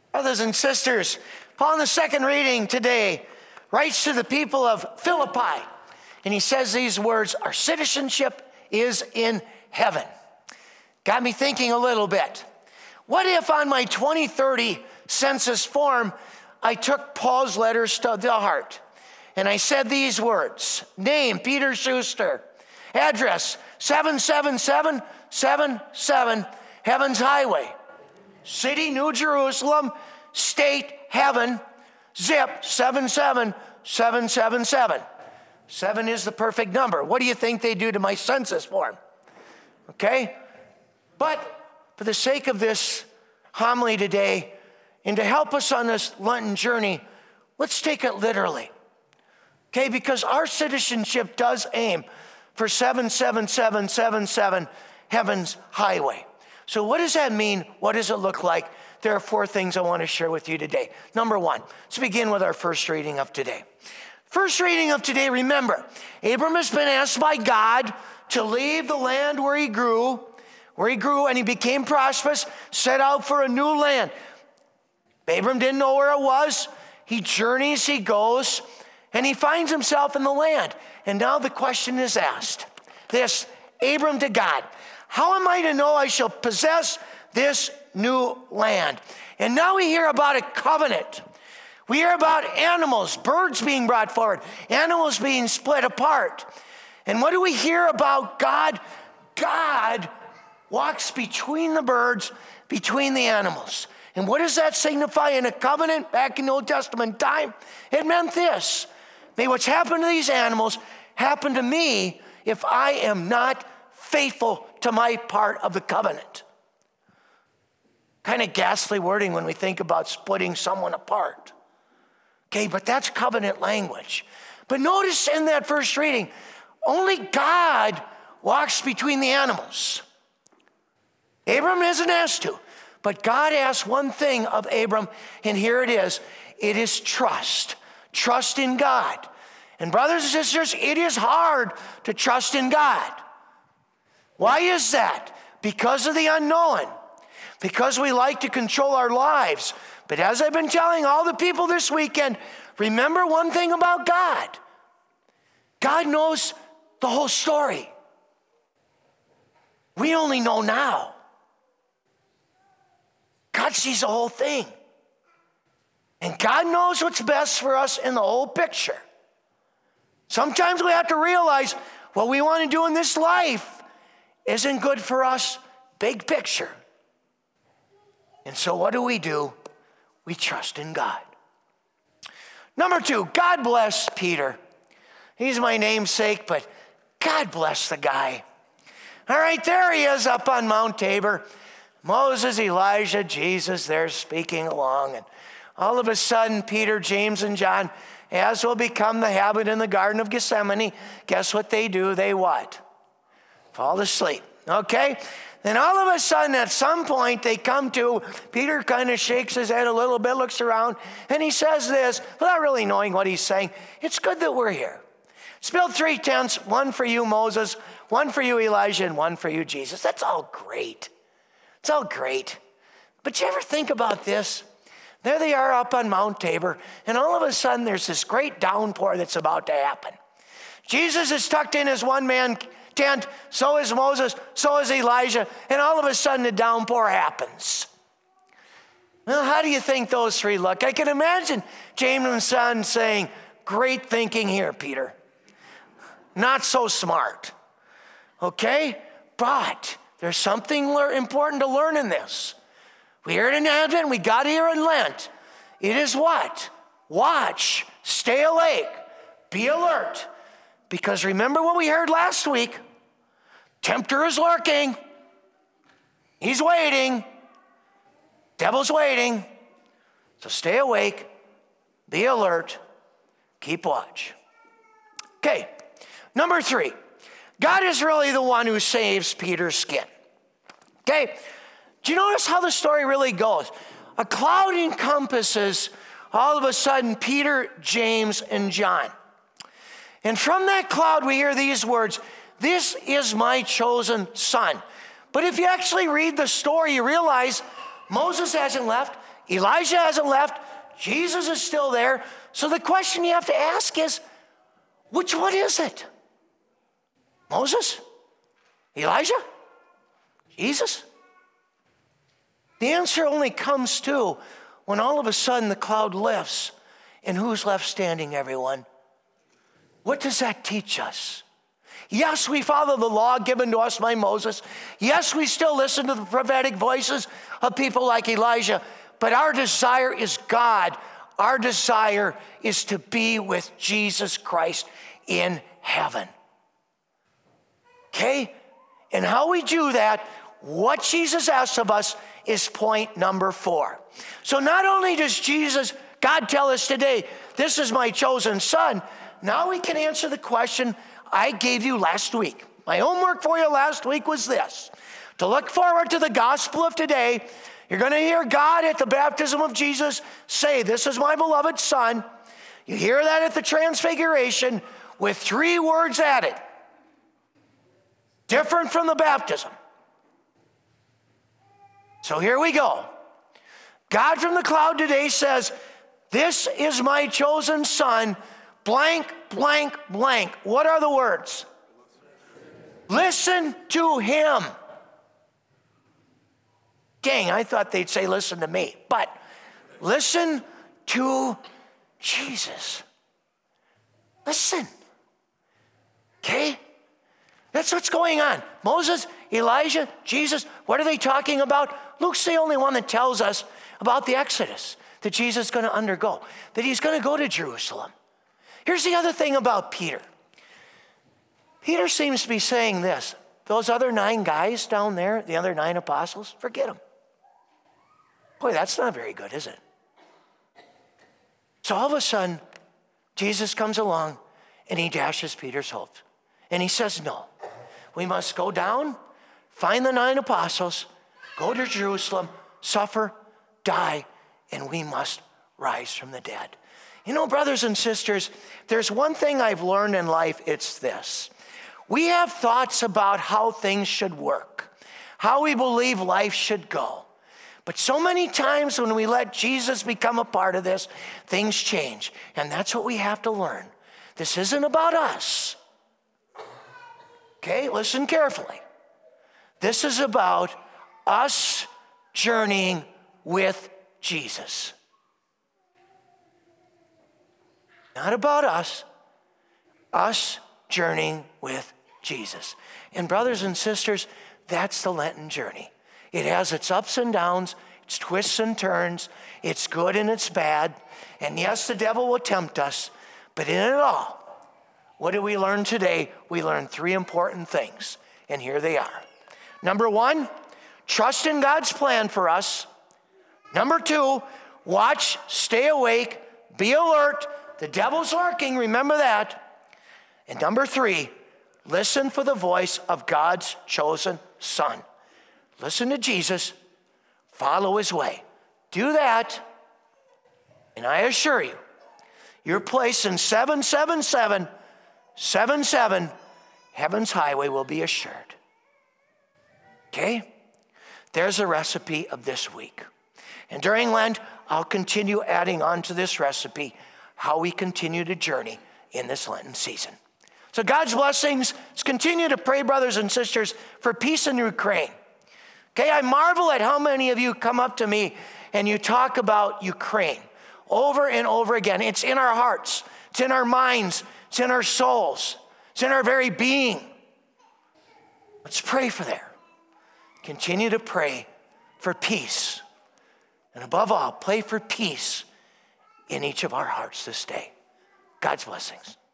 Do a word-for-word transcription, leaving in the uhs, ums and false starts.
Brothers and sisters, Paul in the second reading today writes to the people of Philippi, and he says these words, our citizenship is in heaven. Got me thinking a little bit. What if on my twenty thirty census form, I took Paul's letters to the heart, and I said these words, name, Peter Schuster, address, seven seven seven seven seven Heaven's Highway, city, New Jerusalem, state, heaven, zip, seven seven seven seven seven. Seven is the perfect number. What do you think they do to my census form? Okay? But for the sake of this homily today, and to help us on this Lenten journey, let's take it literally. Okay? Because our citizenship does aim for seven seven seven seven seven Heaven's Highway. So what does that mean? What does it look like? There are four things I want to share with you today. Number one, let's begin with our first reading of today. First reading of today, remember, Abram has been asked by God to leave the land where he grew, where he grew and he became prosperous, set out for a new land. Abram didn't know where it was. He journeys, he goes, and he finds himself in the land. And now the question is asked, this, Abram to God, how am I to know I shall possess this new land? And now we hear about a covenant. We hear about animals, birds being brought forward, animals being split apart. And what do we hear about God? God walks between the birds, between the animals. And what does that signify in a covenant back in the Old Testament time? It meant this. May what's happened to these animals happen to me if I am not faithful to my part of the covenant. Kind of ghastly wording when we think about splitting someone apart. Okay, but that's covenant language. But notice in that first reading, only God walks between the animals. Abram isn't asked to, but God asks one thing of Abram, and here it is. It is trust. Trust in God. And brothers and sisters, it is hard to trust in God. Why is that? Because of the unknown. Because we like to control our lives. But as I've been telling all the people this weekend, remember one thing about God. God knows the whole story. We only know now. God sees the whole thing. And God knows what's best for us in the whole picture. Sometimes we have to realize what we want to do in this life isn't good for us, big picture. And so what do we do? We trust in God. Number two, God bless Peter. He's my namesake, but God bless the guy. All right, there he is up on Mount Tabor. Moses, Elijah, Jesus, they're speaking along. And all of a sudden, Peter, James, and John, as will become the habit in the Garden of Gethsemane, guess what they do? They what? Fall asleep, okay? Then all of a sudden, at some point, they come to, Peter kind of shakes his head a little bit, looks around, and he says this, without really knowing what he's saying, it's good that we're here. Let's build three tents, one for you, Moses, one for you, Elijah, and one for you, Jesus. That's all great. It's all great. But you ever think about this? There they are up on Mount Tabor, and all of a sudden, there's this great downpour that's about to happen. Jesus is tucked in his one-man tent, so is Moses, so is Elijah, and all of a sudden the downpour happens. Well, how do you think those three look? I can imagine James and son saying, great thinking here, Peter. Not so smart. Okay? But there's something important to learn in this. We hear it in Advent, we got here in Lent. It is what? Watch, stay awake, be alert. Because remember what we heard last week? Tempter is lurking. He's waiting. Devil's waiting. So stay awake, be alert, keep watch. Okay, number three. God is really the one who saves Peter's skin. Okay, do you notice how the story really goes? A cloud encompasses all of a sudden Peter, James, and John. And from that cloud we hear these words, this is my chosen son. But if you actually read the story, you realize Moses hasn't left, Elijah hasn't left. Jesus is still there. So the question you have to ask is, which one is it? Moses? Elijah? Jesus? The answer only comes to when all of a sudden the cloud lifts, and who's left standing, everyone? What does that teach us? Yes, we follow the law given to us by Moses. Yes, we still listen to the prophetic voices of people like Elijah. But our desire is God. Our desire is to be with Jesus Christ in heaven. Okay? And how we do that, what Jesus asks of us, is point number four. So not only does Jesus, God tell us today, this is my chosen son, now we can answer the question I gave you last week. My homework for you last week was this: to look forward to the gospel of today. You're going to hear God at the baptism of Jesus say, this is my beloved son. You hear that at the transfiguration with three words added. Different from the baptism. So here we go. God from the cloud today says, this is my chosen son, blank, blank, blank. What are the words? Listen to him. Dang, I thought they'd say listen to me. But listen to Jesus. Listen. Okay? That's what's going on. Moses, Elijah, Jesus, what are they talking about? Luke's the only one that tells us about the Exodus that Jesus is going to undergo, that he's going to go to Jerusalem. Here's the other thing about Peter. Peter seems to be saying this: those other nine guys down there, the other nine apostles, forget them. Boy, that's not very good, is it? So all of a sudden, Jesus comes along and he dashes Peter's hopes. And he says, no, we must go down, find the nine apostles, go to Jerusalem, suffer, die, and we must rise from the dead. You know, brothers and sisters, there's one thing I've learned in life, it's this. We have thoughts about how things should work, how we believe life should go. But so many times when we let Jesus become a part of this, things change. And that's what we have to learn. This isn't about us. Okay, listen carefully. This is about us journeying with Jesus. Not about us, us journeying with Jesus. And brothers and sisters, that's the Lenten journey. It has its ups and downs, its twists and turns, it's good and it's bad. And yes, the devil will tempt us, but in it all, what did we learn today? We learned three important things, and here they are. Number one, trust in God's plan for us. Number two, watch, stay awake, be alert. The devil's lurking, remember that. And number three, listen for the voice of God's chosen son. Listen to Jesus, follow his way. Do that, and I assure you, your place in seven seven seven, seven seven, heaven's highway will be assured. Okay? There's a recipe of this week. And during Lent, I'll continue adding on to this recipe how we continue to journey in this Lenten season. So God's blessings. Let's continue to pray, brothers and sisters, for peace in Ukraine. Okay, I marvel at how many of you come up to me and you talk about Ukraine over and over again. It's in our hearts. It's in our minds. It's in our souls. It's in our very being. Let's pray for there. Continue to pray for peace. And above all, pray for peace in each of our hearts this day. God's blessings.